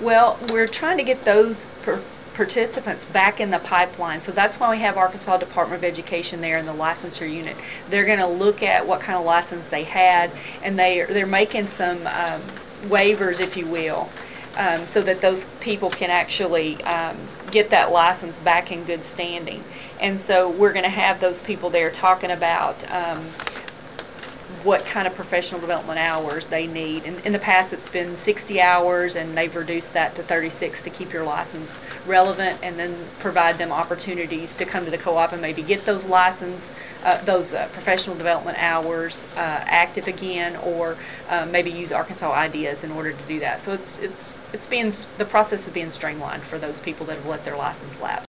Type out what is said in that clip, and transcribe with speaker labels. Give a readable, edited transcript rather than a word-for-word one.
Speaker 1: Well, we're trying to get those participants back in the pipeline. So that's why we have Arkansas Department of Education there in the licensure unit. They're going to look at what kind of license they had, and they're making some waivers, if you will, so that those people can actually get that license back in good standing. And so we're going to have those people there talking about what kind of professional development hours they need. In the past, it's been 60 hours, and they've reduced that to 36 to keep your license relevant, and then provide them opportunities to come to the co-op and maybe get those professional development hours active again, or maybe use Arkansas Ideas in order to do that. So the process is being streamlined for those people that have let their license lapse.